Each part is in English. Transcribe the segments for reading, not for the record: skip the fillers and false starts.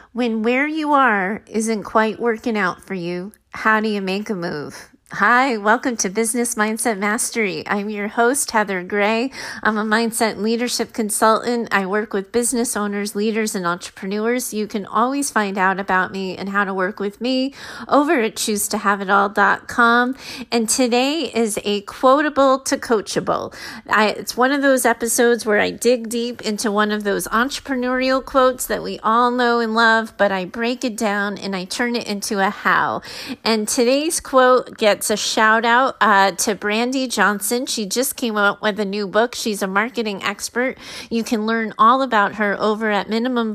When where you are isn't quite working out for you, how do you make a move? Hi, welcome to Business Mindset Mastery. I'm your host, Heather Gray. I'm a mindset and leadership consultant. I work with business owners, leaders, and entrepreneurs. You can always find out about me and how to work with me over at choosetohaveitall.com. And today is a quotable to coachable. It's one of those episodes where I dig deep into one of those entrepreneurial quotes that we all know and love, but I break it down and I turn it into a how. And today's quote gets a shout out to Brandy Johnson. She just came out with a new book. She's a marketing expert. You can learn all about her over at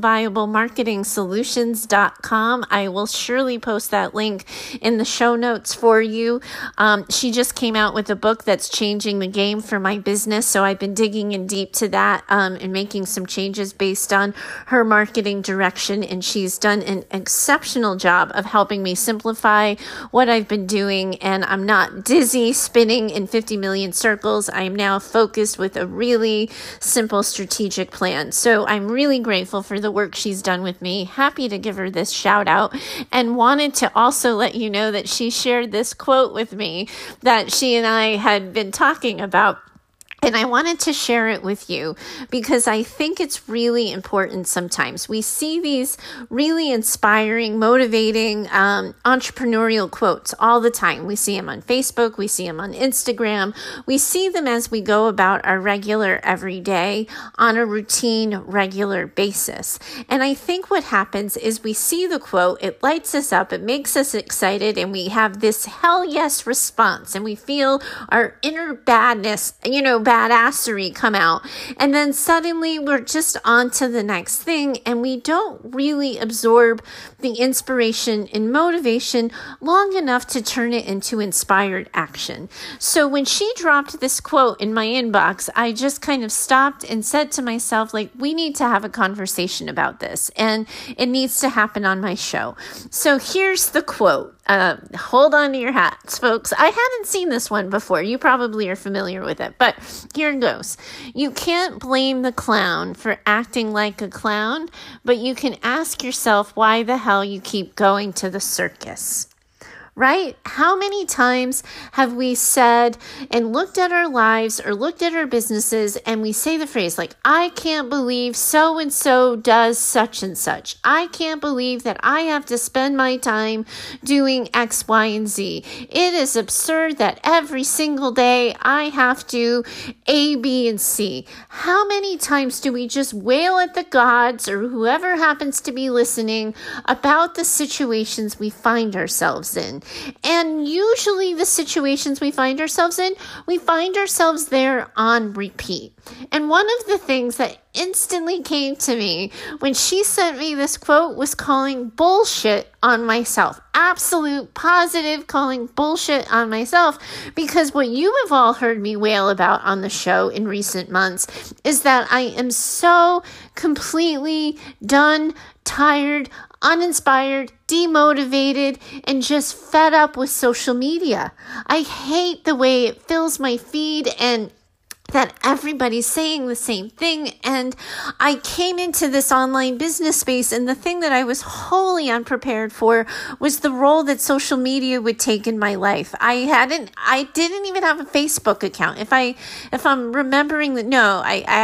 minimumviablemarketingsolutions.com. I will surely post that link in the show notes for you. She just came out with a book that's changing the game for my business. So I've been digging in deep to that and making some changes based on her marketing direction. And she's done an exceptional job of helping me simplify what I've been doing, and I'm not dizzy spinning in 50 million circles. I am now focused with a really simple strategic plan. So I'm really grateful for the work she's done with me. Happy to give her this shout out, and wanted to also let you know that she shared this quote with me that she and I had been talking about. And I wanted to share it with you because I think it's really important sometimes. We see these really inspiring, motivating, entrepreneurial quotes all the time. We see them on Facebook. We see them on Instagram. We see them as we go about our regular everyday on a routine, regular basis. And I think what happens is we see the quote, it lights us up, it makes us excited, and we have this hell yes response, and we feel our inner badness, badassery come out. And then suddenly we're just on to the next thing, and we don't really absorb the inspiration and motivation long enough to turn it into inspired action. So when she dropped this quote in my inbox, I just kind of stopped and said to myself, we need to have a conversation about this, and it needs to happen on my show. So here's the quote. Hold on to your hats, folks. I hadn't seen this one before. You probably are familiar with it, but here it goes. You can't blame the clown for acting like a clown, but you can ask yourself why the hell you keep going to the circus. Right? How many times have we said and looked at our lives or looked at our businesses and we say the phrase I can't believe so-and-so does such and such. I can't believe that I have to spend my time doing X, Y, and Z. It is absurd that every single day I have to A, B, and C. How many times do we just wail at the gods or whoever happens to be listening about the situations we find ourselves in? And usually the situations we find ourselves in, we find ourselves there on repeat. And one of the things that instantly came to me when she sent me this quote was calling bullshit on myself. Absolute positive calling bullshit on myself, because what you have all heard me wail about on the show in recent months is that I am so completely done, tired, uninspired, demotivated, and just fed up with social media. I hate the way it fills my feed and that everybody's saying the same thing. And I came into this online business space, and the thing that I was wholly unprepared for was the role that social media would take in my life. I didn't even have a Facebook account. If I'm remembering that, no,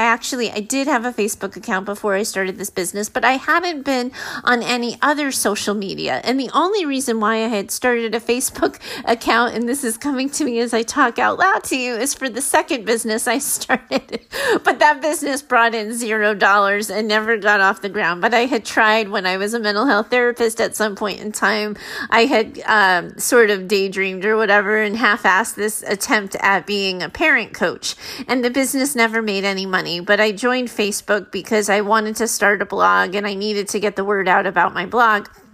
I did have a Facebook account before I started this business, but I hadn't been on any other social media. And the only reason why I had started a Facebook account, and this is coming to me as I talk out loud to you, is for the second business I started, but that business brought in $0 and never got off the ground. But I had tried when I was a mental health therapist at some point in time. I had sort of daydreamed or whatever and half-assed this attempt at being a parent coach, and the business never made any money. But I joined Facebook because I wanted to start a blog and I needed to get the word out about my blog.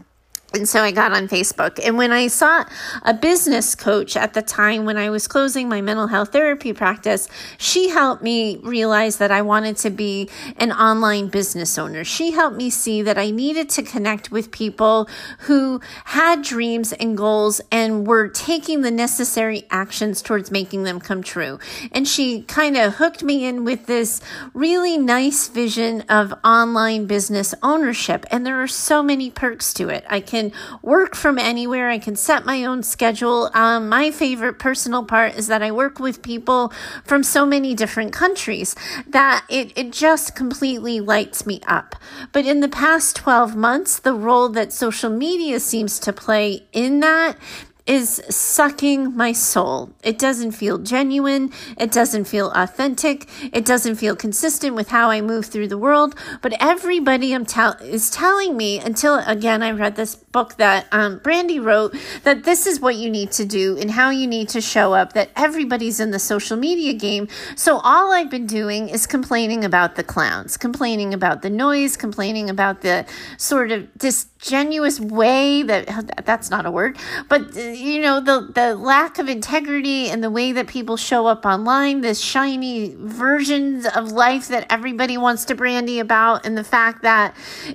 And so I got on Facebook. And when I saw a business coach at the time when I was closing my mental health therapy practice, she helped me realize that I wanted to be an online business owner. She helped me see that I needed to connect with people who had dreams and goals and were taking the necessary actions towards making them come true. And she kind of hooked me in with this really nice vision of online business ownership. And there are so many perks to it. I can work from anywhere. I can set my own schedule. My favorite personal part is that I work with people from so many different countries that it just completely lights me up. But in the past 12 months, the role that social media seems to play in that is sucking my soul. It doesn't feel genuine. It doesn't feel authentic. It doesn't feel consistent with how I move through the world. But everybody is telling me, until again, I read this book that Brandy wrote, that this is what you need to do and how you need to show up, that everybody's in the social media game. So all I've been doing is complaining about the clowns, complaining about the noise, complaining about the sort of disingenuous way that's not a word, but the lack of integrity and the way that people show up online, this shiny versions of life that everybody wants to brandy about, and the fact that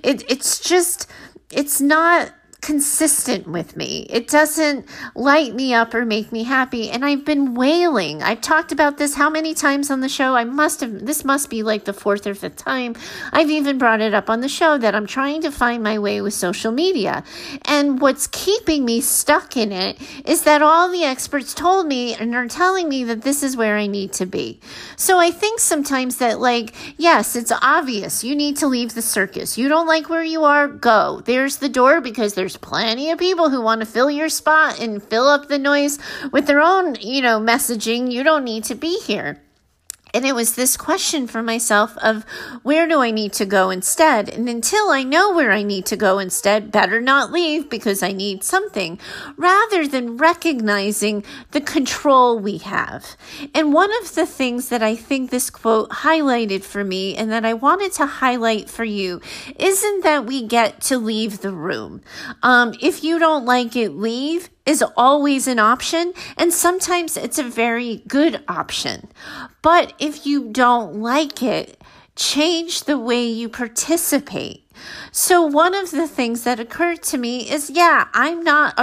it's not consistent with me. It doesn't light me up or make me happy. And I've been wailing. I've talked about this how many times on the show? This must be like the fourth or fifth time I've even brought it up on the show, that I'm trying to find my way with social media. And what's keeping me stuck in it is that all the experts told me and are telling me that this is where I need to be. So I think sometimes that, yes, it's obvious. You need to leave the circus. You don't like where you are? Go. There's the door, because there's plenty of people who want to fill your spot and fill up the noise with their own, messaging. You don't need to be here. And it was this question for myself of, where do I need to go instead? And until I know where I need to go instead, better not leave because I need something, rather than recognizing the control we have. And one of the things that I think this quote highlighted for me, and that I wanted to highlight for you, isn't that we get to leave the room. If you don't like it, leave is always an option, and sometimes it's a very good option. But if you don't like it, change the way you participate. So one of the things that occurred to me is, I'm not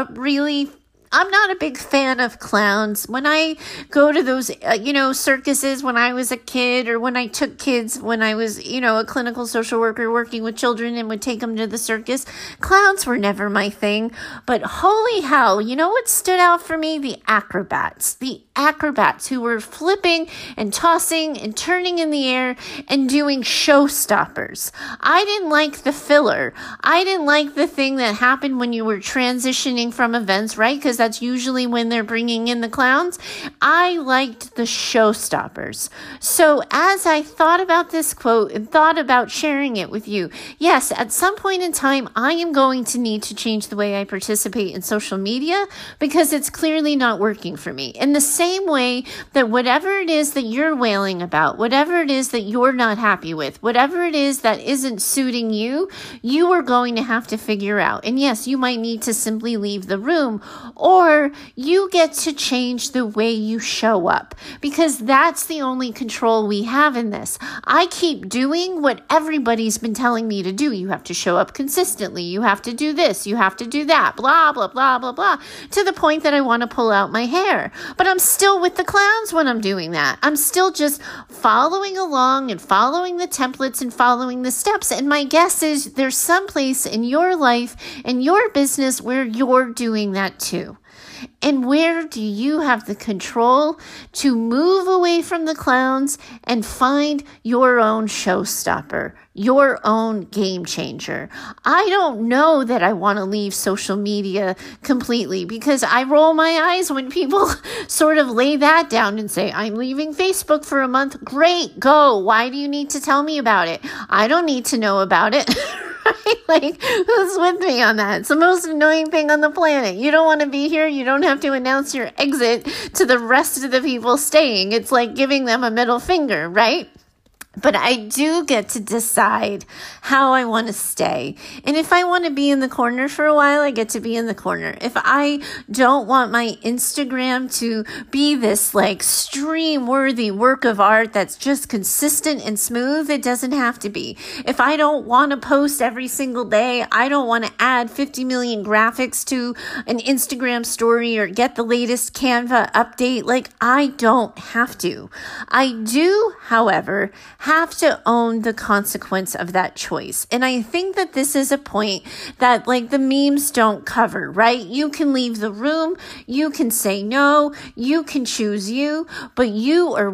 a big fan of clowns. When I go to those, circuses when I was a kid, or when I took kids when I was, a clinical social worker working with children and would take them to the circus, clowns were never my thing. But holy hell, what stood out for me? The acrobats who were flipping and tossing and turning in the air and doing showstoppers. I didn't like the filler. I didn't like the thing that happened when you were transitioning from events, right? Because that's usually when they're bringing in the clowns. I liked the showstoppers. So as I thought about this quote and thought about sharing it with you, yes, at some point in time, I am going to need to change the way I participate in social media, because it's clearly not working for me. In the same way that whatever it is that you're wailing about, whatever it is that you're not happy with, whatever it is that isn't suiting you, you are going to have to figure out. And yes, you might need to simply leave the room, or you get to change the way you show up, because that's the only control we have in this. I keep doing what everybody's been telling me to do. You have to show up consistently. You have to do this. You have to do that. Blah, blah, blah, blah, blah, to the point that I want to pull out my hair. But I'm still with the clowns when I'm doing that. I'm still just following along and following the templates and following the steps. And my guess is there's some place in your life and your business where you're doing that too. And where do you have the control to move away from the clowns and find your own showstopper, your own game changer? I don't know that I want to leave social media completely, because I roll my eyes when people sort of lay that down and say, I'm leaving Facebook for a month. Great, go. Why do you need to tell me about it? I don't need to know about it. Who's with me on that? It's the most annoying thing on the planet. You don't want to be here. You don't have to announce your exit to the rest of the people staying. It's like giving them a middle finger, right? But I do get to decide how I want to stay. And if I want to be in the corner for a while, I get to be in the corner. If I don't want my Instagram to be this like stream-worthy work of art that's just consistent and smooth, it doesn't have to be. If I don't want to post every single day, I don't want to add 50 million graphics to an Instagram story or get the latest Canva update, like I don't have to. I do, however, have to own the consequence of that choice. And I think that this is a point that like the memes don't cover, right? You can leave the room, you can say no, you can choose you, but you are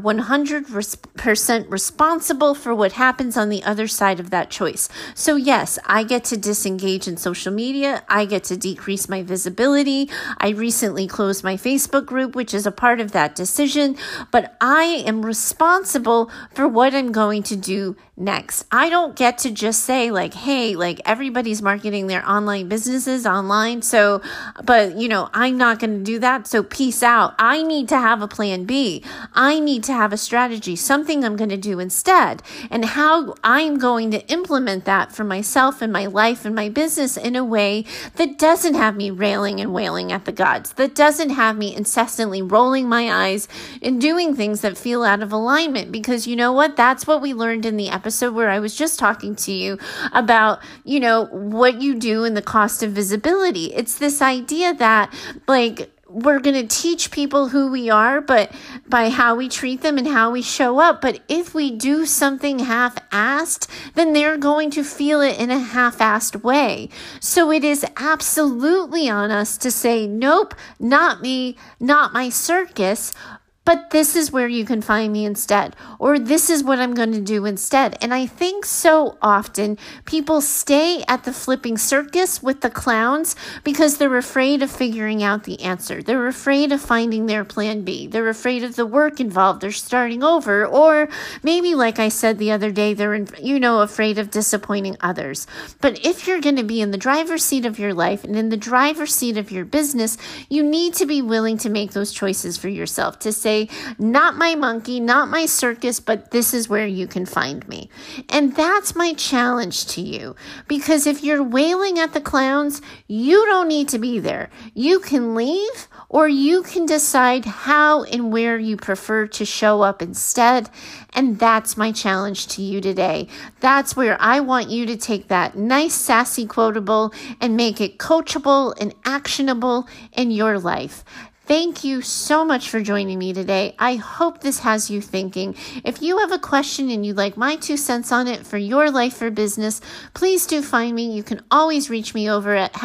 100% responsible for what happens on the other side of that choice. So yes, I get to disengage in social media. I get to decrease my visibility. I recently closed my Facebook group, which is a part of that decision, but I am responsible for what I'm going to do next. I don't get to just say like, hey, like everybody's marketing their online businesses online. So, but you know, I'm not going to do that. So peace out. I need to have a plan B. I need to have a strategy, something I'm going to do instead, and how I'm going to implement that for myself and my life and my business in a way that doesn't have me railing and wailing at the gods, that doesn't have me incessantly rolling my eyes and doing things that feel out of alignment. Because you know what? That's what we learned in the episode where I was just talking to you about, you know, what you do and the cost of visibility. It's this idea that like, we're going to teach people who we are, but by how we treat them and how we show up. But if we do something half-assed, then they're going to feel it in a half-assed way. So it is absolutely on us to say, nope, not me, not my circus, but this is where you can find me instead, or this is what I'm going to do instead. And I think so often people stay at the flipping circus with the clowns because they're afraid of figuring out the answer. They're afraid of finding their plan B. They're afraid of the work involved. They're starting over. Or maybe, like I said the other day, they're, afraid of disappointing others. But if you're going to be in the driver's seat of your life and in the driver's seat of your business, you need to be willing to make those choices for yourself, to say, not my monkey, not my circus, but this is where you can find me. And that's my challenge to you. Because if you're wailing at the clowns, you don't need to be there. You can leave, or you can decide how and where you prefer to show up instead. And that's my challenge to you today. That's where I want you to take that nice, sassy quotable and make it coachable and actionable in your life. Thank you so much for joining me today. I hope this has you thinking. If you have a question and you'd like my 2 cents on it for your life or business, please do find me. You can always reach me over at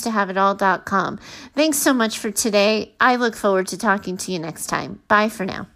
heather@choosetohaveitall.com. Thanks so much for today. I look forward to talking to you next time. Bye for now.